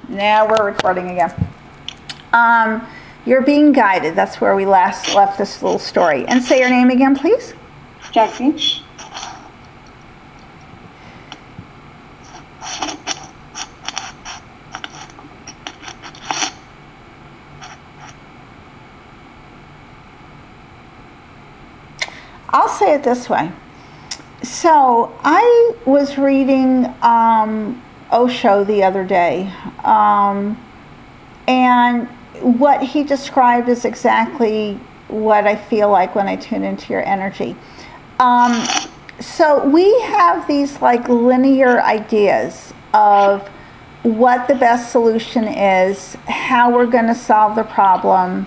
Now we're recording again. You're being guided. That's where we last left this little story. And say your name again, please. Jackie. I'll say it this way. So I was reading Osho the other day, and what he described is exactly what I feel like when I tune into your energy. So we have these like linear ideas of what the best solution is, how we're going to solve the problem,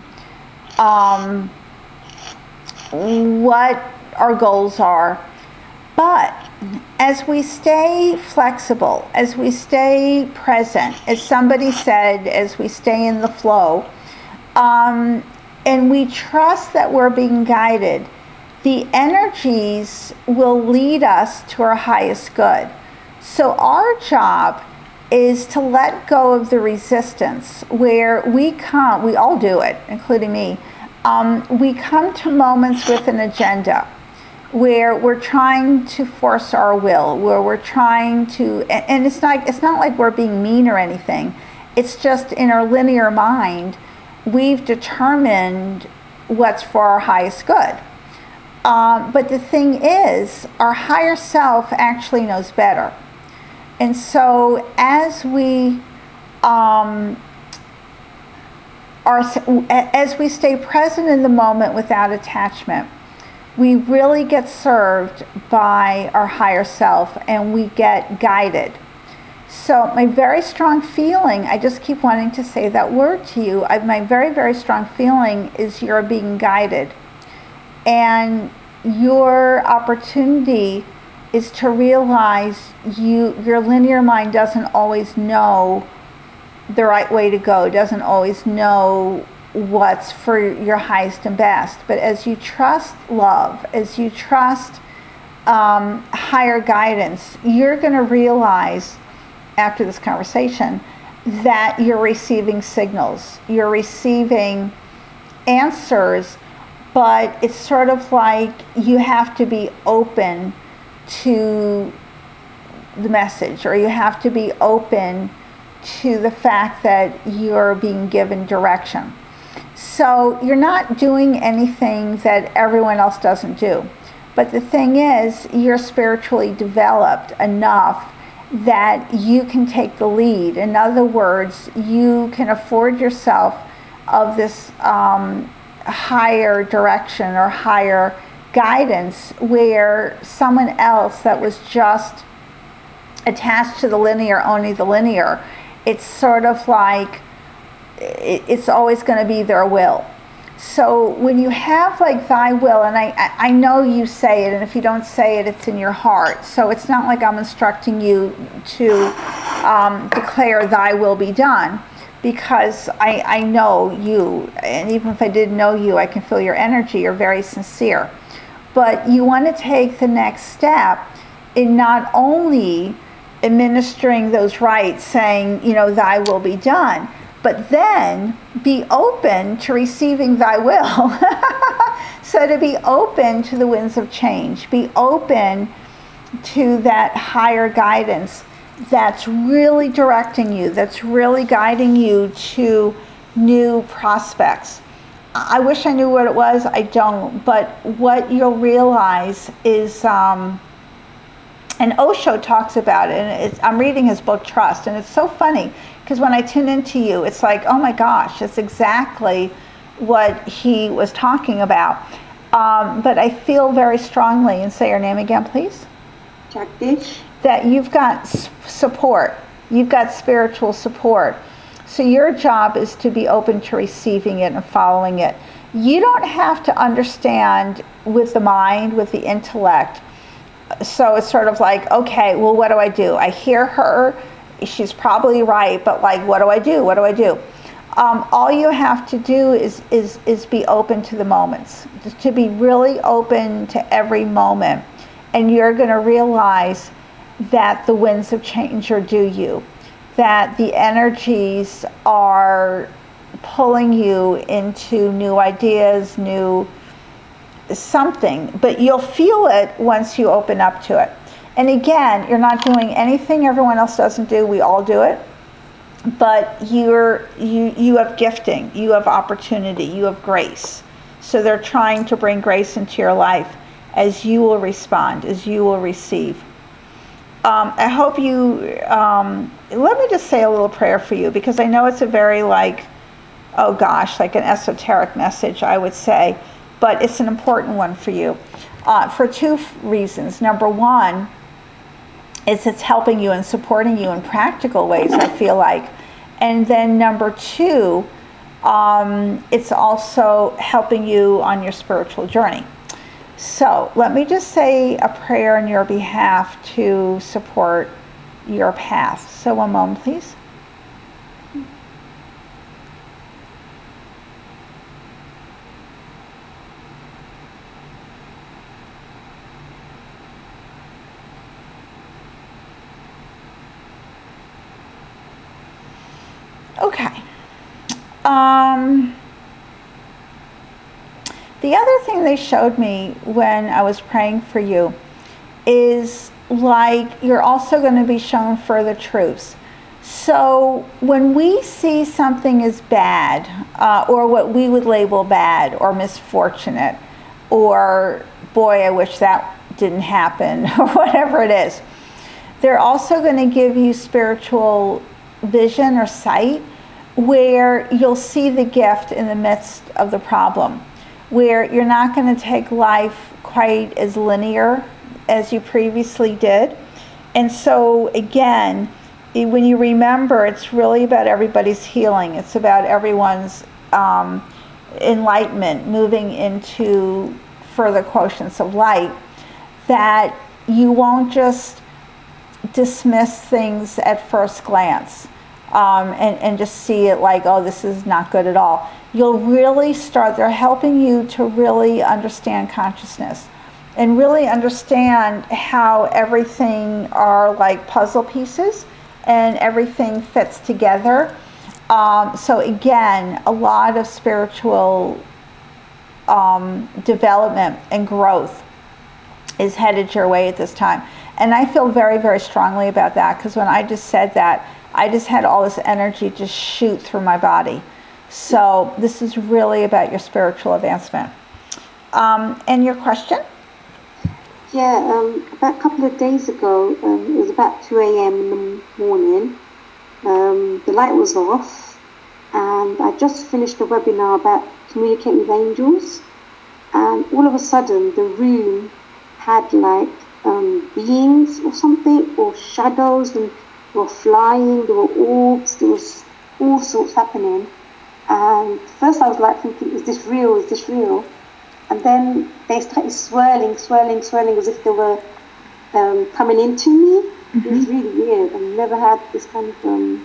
what our goals are. But as we stay flexible, as we stay present, as somebody said, as we stay in the flow, and we trust that we're being guided, the energies will lead us to our highest good. So our job is to let go of the resistance where we all do it, including me. We come to moments with an agenda where we're trying to force our will, where we're trying to, and it's not like we're being mean or anything. It's just in our linear mind, we've determined what's for our highest good. But the thing is, our higher self actually knows better. And so as we as we stay present in the moment without attachment, we really get served by our higher self and we get guided. So my very strong feeling, I just keep wanting to say that word to you, my very, very strong feeling is you're being guided. And your opportunity is to realize your linear mind doesn't always know the right way to go, doesn't always know what's for your highest and best. But as you trust love, as you trust higher guidance, you're going to realize after this conversation that you're receiving signals, you're receiving answers, but it's sort of like you have to be open to the message, or you have to be open to the fact that you're being given direction. So you're not doing anything that everyone else doesn't do. But the thing is, you're spiritually developed enough that you can take the lead. In other words, you can afford yourself of this higher direction or higher guidance, where someone else that was just attached to the linear, only the linear, it's sort of like it's always going to be their will. So when you have like thy will, and I know you say it, and if you don't say it, it's in your heart. So it's not like I'm instructing you to declare thy will be done, because I know you, and even if I didn't know you, I can feel your energy. You're very sincere. But you want to take the next step in not only administering those rites, saying, thy will be done, but then be open to receiving thy will. So to be open to the winds of change, be open to that higher guidance that's really directing you, that's really guiding you to new prospects. I wish I knew what it was. I don't. But what you'll realize is, and Osho talks about it, and I'm reading his book, Trust, and it's so funny, because when I tune into you, it's like, oh my gosh, it's exactly what he was talking about. But I feel very strongly, and say your name again, please. Jagdish. That you've got support. You've got spiritual support. So your job is to be open to receiving it and following it. You don't have to understand with the mind, with the intellect. So it's sort of like, okay, well, what do I do? I hear her. She's probably right, but like, what do I do? What do I do? All you have to do is be open to the moments, to be really open to every moment. And you're going to realize that the winds of change are due you, that the energies are pulling you into new ideas, new something, but you'll feel it once you open up to it. And again, you're not doing anything everyone else doesn't do. We all do it. But you have gifting, you have opportunity, you have grace. So they're trying to bring grace into your life as you will respond, as you will receive. I hope you, let me just say a little prayer for you, because I know it's a very like an esoteric message, I would say, but it's an important one for you for two reasons. Number one is it's helping you and supporting you in practical ways, I feel like. And then number two, it's also helping you on your spiritual journey. So let me just say a prayer on your behalf to support your path. So one moment, please. Okay. The other thing they showed me when I was praying for you is like you're also going to be shown further truths. So when we see something as bad, or what we would label bad or misfortunate, or boy, I wish that didn't happen, or whatever it is, they're also going to give you spiritual vision or sight where you'll see the gift in the midst of the problem, where you're not going to take life quite as linear as you previously did. And so again, when you remember, it's really about everybody's healing. It's about everyone's enlightenment, moving into further quotients of light, that you won't just dismiss things at first glance and just see it like, oh, this is not good at all. You'll really start, they're helping you to really understand consciousness and really understand how everything are like puzzle pieces and everything fits together. So again, a lot of spiritual development and growth is headed your way at this time. And I feel very, very strongly about that, because when I just said that, I just had all this energy just shoot through my body. So this is really about your spiritual advancement. And your question? Yeah, about a couple of days ago, it was about 2 a.m. in the morning. The light was off, and I just finished a webinar about communicating with angels. And all of a sudden, the room had like beings or something, or shadows, and they were flying, there were orbs, there was all sorts happening. And first I was like thinking, is this real, is this real? And then they started swirling as if they were coming into me. Mm-hmm. It was really weird. I've never had this kind of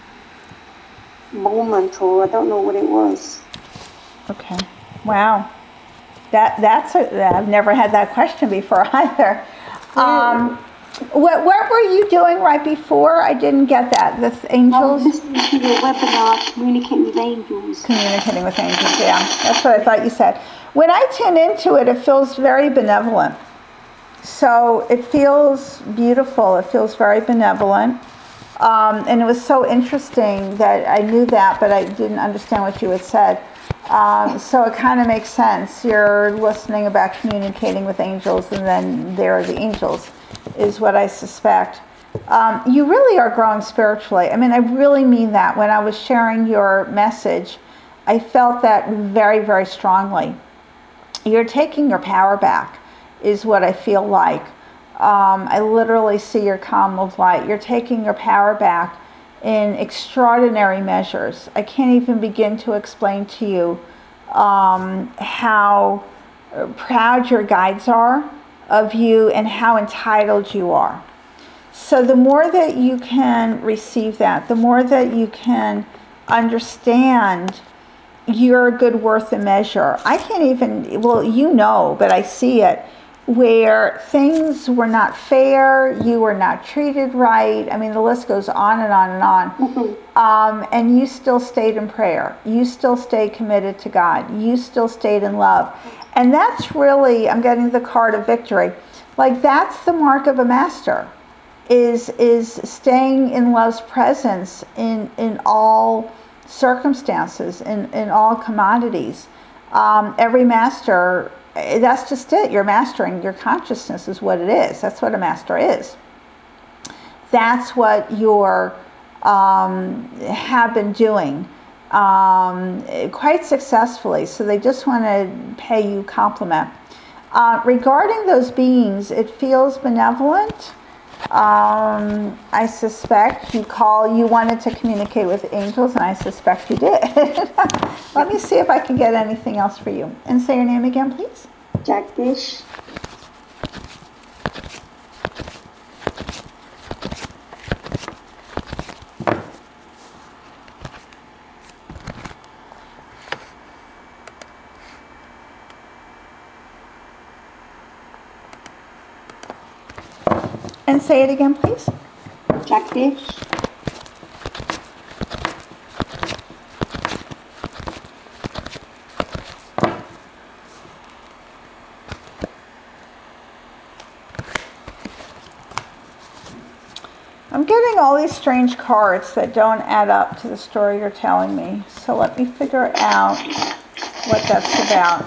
moment, or I don't know what it was. Okay. Wow. I've never had that question before either. Yeah. What were you doing right before? I didn't get that. The angels? I was listening to your webinar, Communicating with Angels. Communicating with angels, yeah. That's what I thought you said. When I tune into it, it feels very benevolent. So it feels beautiful. It feels very benevolent. And it was so interesting that I knew that, but I didn't understand what you had said. So it kind of makes sense. You're listening about communicating with angels, and then there are the angels, is what I suspect. You really are growing spiritually. I mean, I really mean that. When I was sharing your message, I felt that very, very strongly. You're taking your power back, is what I feel like. I literally see your column of light. You're taking your power back in extraordinary measures. I can't even begin to explain to you how proud your guides are of you and how entitled you are. So the more that you can receive that, the more that you can understand your good worth and measure. I can't even, well, you know, but I see it, where things were not fair, you were not treated right. I mean, the list goes on and on and on. And you still stayed in prayer. You still stayed committed to God. You still stayed in love. And that's really, I'm getting the card of victory. Like, that's the mark of a master, is staying in love's presence in all circumstances, in all commodities. Every master, that's just it. You're mastering your consciousness is what it is. That's what a master is. That's what you're have been doing quite successfully. So they just want to pay you compliment. Regarding those beings, it feels benevolent. I suspect you wanted to communicate with angels, and I suspect you did. Let me see if I can get anything else for you. And say your name again, please. Jagdish. And say it again, please. Jagdish. I'm getting all these strange cards that don't add up to the story you're telling me. So let me figure out what that's about.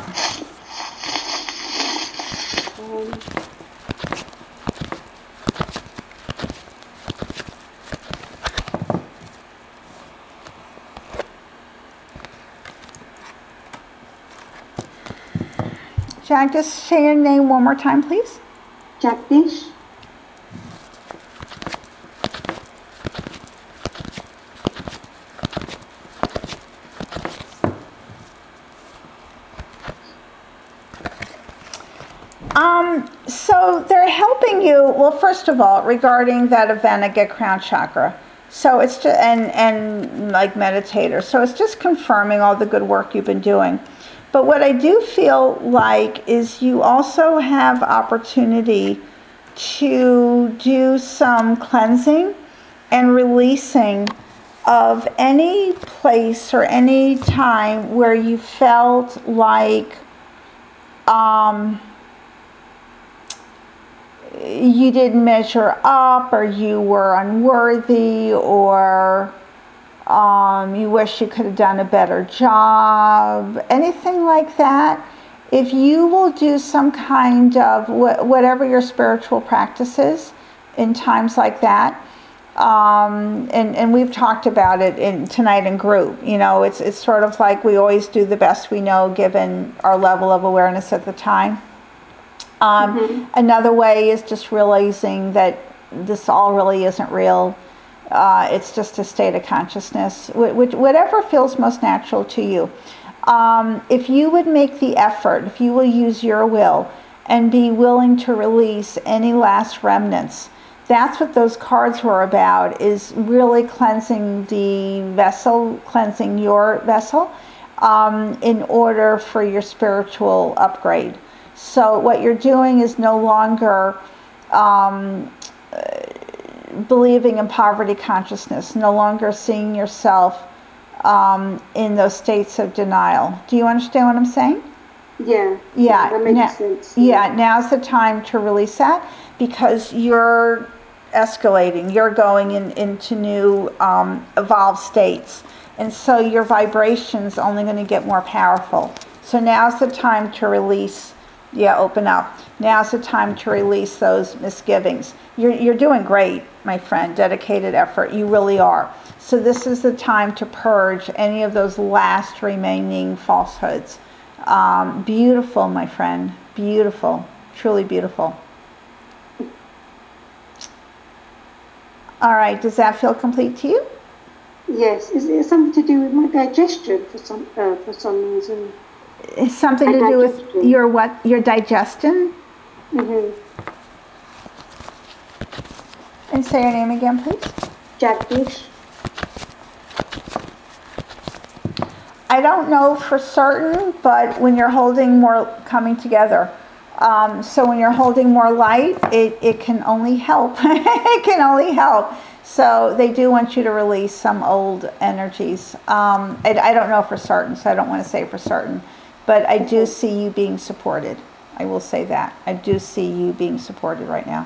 Jack, just say your name one more time, please. Jagdish. So they're helping you, well, first of all, regarding that event at Get Crown Chakra. So it's just, and like meditators. So it's just confirming all the good work you've been doing. But what I do feel like is you also have opportunity to do some cleansing and releasing of any place or any time where you felt like you didn't measure up, or you were unworthy, or you wish you could have done a better job, anything like that. If you will do some kind of whatever your spiritual practice is in times like that, and we've talked about it tonight in group. You know, it's sort of like we always do the best we know given our level of awareness at the time. Another way is just realizing that this all really isn't real. It's just a state of consciousness, whatever feels most natural to you. If you would make the effort, if you will use your will and be willing to release any last remnants, that's what those cards were about, is really cleansing the vessel, cleansing your vessel, in order for your spiritual upgrade. So what you're doing is no longer believing in poverty consciousness, no longer seeing yourself in those states of denial. Do you understand what I'm saying? Yeah. Yeah. That makes sense. Yeah, now's the time to release that, because you're escalating. You're going into new evolved states. And so your vibration's only going to get more powerful. So now's the time to release. Yeah, open up. Now's the time to release those misgivings. You're doing great, my friend. Dedicated effort. You really are. So this is the time to purge any of those last remaining falsehoods. Beautiful, my friend. Beautiful. Truly beautiful. All right. Does that feel complete to you? Yes. Is it something to do with my digestion for some reason? It's something to do with your what? Your digestion? Mm-hmm. And say your name again, please. Jagdish. I don't know for certain, but when you're holding more coming together, So when you're holding more light, it can only help. It can only help. So they do want you to release some old energies. I don't know for certain, so I don't want to say for certain. But I do see you being supported. I will say that. I do see you being supported right now.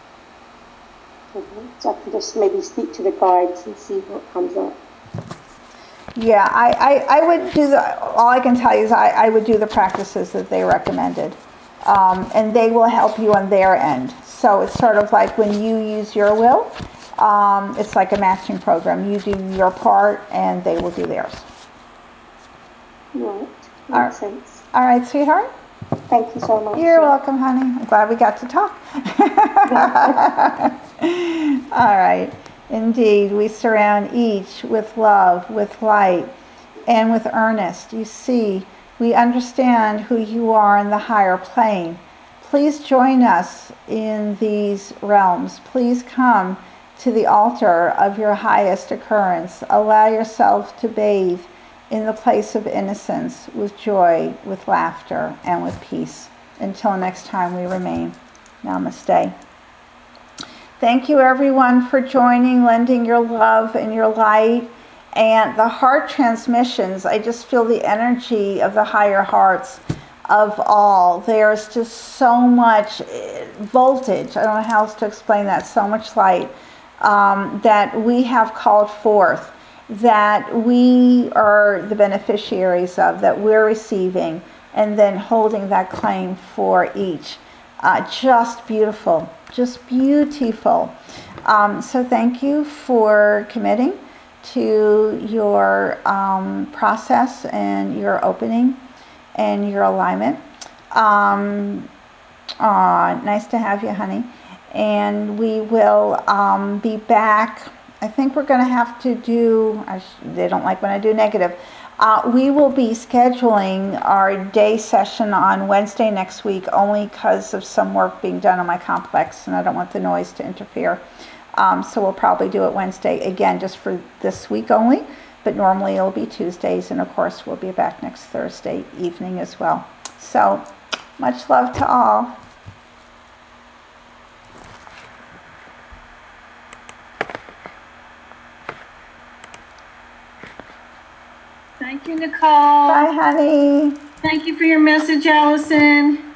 So I can just maybe speak to the guides and see what comes up. Yeah, I would do all I can tell you is I would do the practices that they recommended. And they will help you on their end. So it's sort of like when you use your will, it's like a matching program. You do your part and they will do theirs. Right, makes sense. All right, sweetheart. Thank you so much. You're welcome, honey. I'm glad we got to talk. All right. Indeed, we surround each with love, with light, and with earnest. You see, we understand who you are in the higher plane. Please join us in these realms. Please come to the altar of your highest occurrence. Allow yourself to bathe in the place of innocence, with joy, with laughter, and with peace. Until next time we remain. Namaste. Thank you everyone for joining, lending your love and your light. And the heart transmissions, I just feel the energy of the higher hearts of all. There's just so much voltage, I don't know how else to explain that, so much light that we have called forth, that we are the beneficiaries of, that we're receiving, and then holding that claim for each. Just beautiful, just beautiful. So thank you for committing to your process and your opening and your alignment. Nice to have you, honey. And we will be back. I think we're going to have to do, they don't like when I do negative. We will be scheduling our day session on Wednesday next week only because of some work being done on my complex and I don't want the noise to interfere. So we'll probably do it Wednesday again just for this week only, but normally it'll be Tuesdays, and of course we'll be back next Thursday evening as well. So much love to all. Thank you, Nicole. Bye, honey. Thank you for your message, Allison.